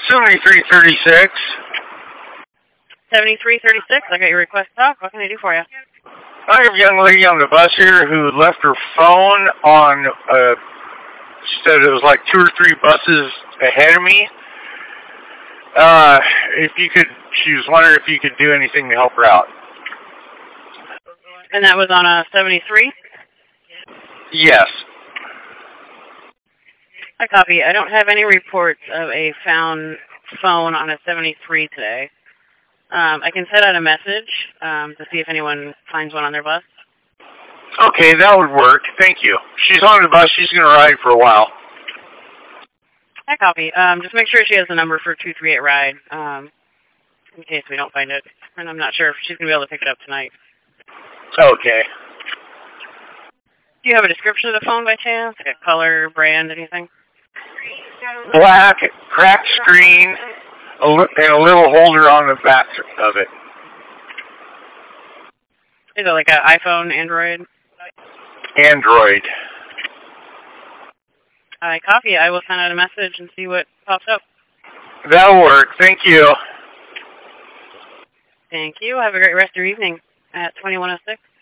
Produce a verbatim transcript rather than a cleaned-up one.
seventy-three thirty-six. seventy-three thirty-six, I got your request up. What can I do for you? I have a young lady on the bus here who left her phone on, uh, she said it was like two or three buses ahead of me. Uh, if you could, she was wondering if you could do anything to help her out. And that was on a seventy-three? Yes. I copy. I don't have any reports of a found phone on a seventy-three today. Um, I can send out a message um, to see if anyone finds one on their bus. Okay, that would work. Thank you. She's on the bus. She's going to ride for a while. I copy. Um, just make sure she has the number for two three eight ride um, in case we don't find it. And I'm not sure if she's going to be able to pick it up tonight. Okay. Do you have a description of the phone by chance? Like a color, brand, anything? Black, cracked screen, a li- and a little holder on the back of it. Is it like an iPhone, Android? Android. I copy. I will send out a message and see what pops up. That'll work. Thank you. Thank you. Have a great rest of your evening at twenty-one oh six.